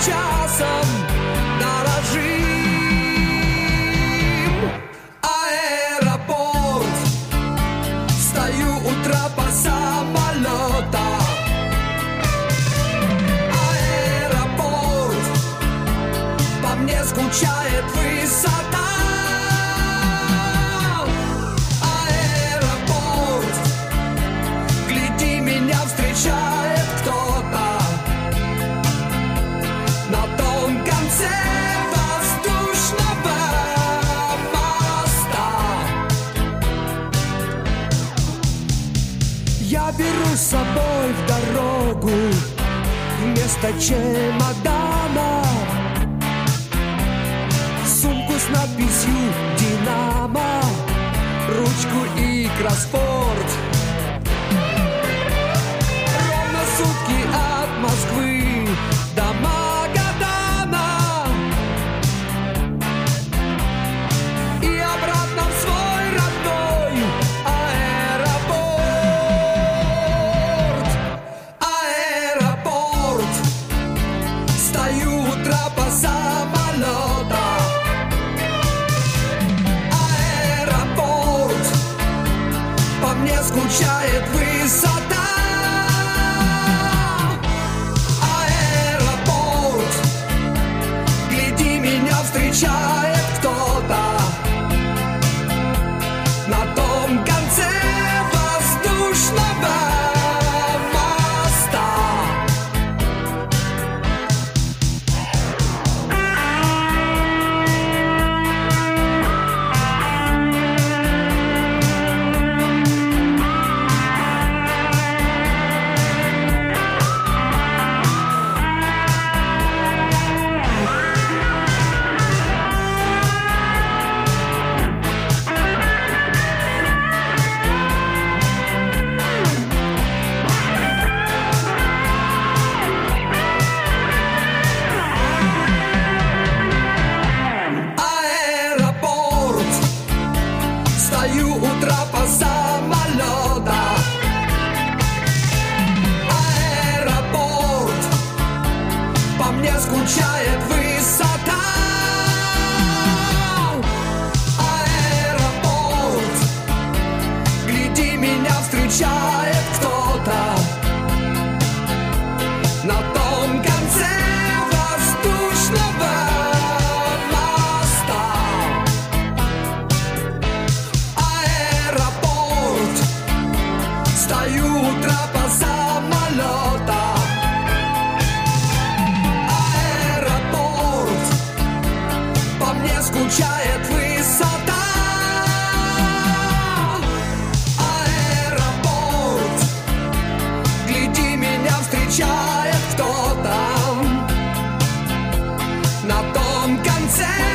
часом дорожим. Аэропорт, стою у трапа самолета. Аэропорт, по мне скучает высота. Аэропорт, гляди, меня встречает кто-то на том конце воздушного моста. Я беру с собой в дорогу вместо чемодана сумку с надписью «Динамо», ручку и кроссворд. Ровно сутки от Москвы до Магадана и обратно в свой родной аэропорт. Аэропорт, стою у трапа самолета. Аэропорт, по мне скучает высота. Аэропорт, гляди, меня встречает кто-то на том конце воздушного моста. Аэропорт, стою у трапа самолета. Аэропорт, по мне скучает высота. Аэропорт, гляди, меня встречает. кто-то на том конце.